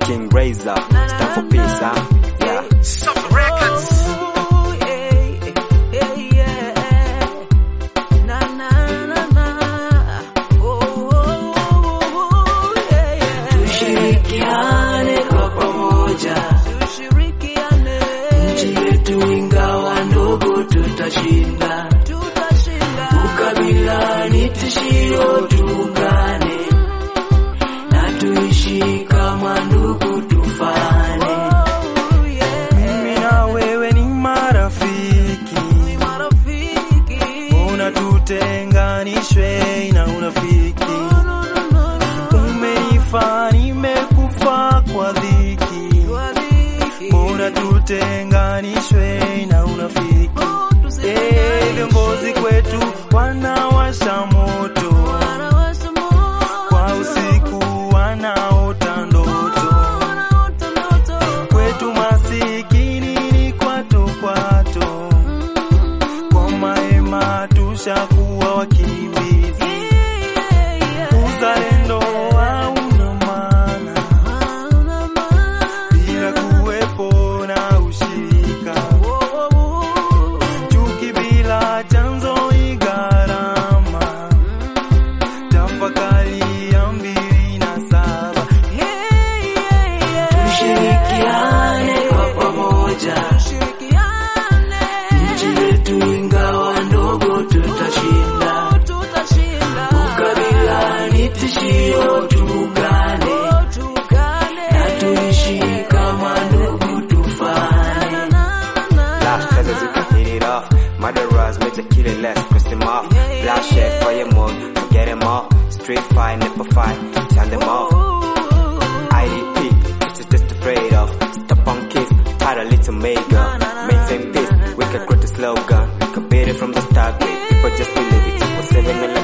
King Razor, stand for peace, huh? Yeah. Soft Records. Tushirikiane kwa pamoja, nchi yetu ingawa ndogo tutashinda. Ukabila ni tishio, tuungane na tuishi kama ndugu, tufane. Mimi na wewe ni marafiki, unatutenganishwe na unafiki. Umenifa nimekufa kwa dhiki, unatutenganishwe na unafiki. Viongozi kwetu wanawasha moto, kwa usiku wanaota ndoto. Kwetu masikini ni kwato kwato, kwa mahema tushakuwa wakimbizi. Uzalendo hauna maana bila kuwepo na ushirika. Chuki bila chanzo ni gharama, tafakari ya 27. Tushirikiane kwa pamoja, nchi yetu ingawa ndogo tutashinda. Ukabila ni tishio, tuungane na tuishi kama ndugu, tufane. Blast brothers, you can hit it off. Murderers, major killing, let's press them off. Bloodshed, fire mode, forget them all. Street fight, nipple fight, turn them off. IDP, it's just afraid of. Stop on kiss, tired a little mega. Maintain peace, we can create a slogan. We can beat it from the start, people just believe it. 7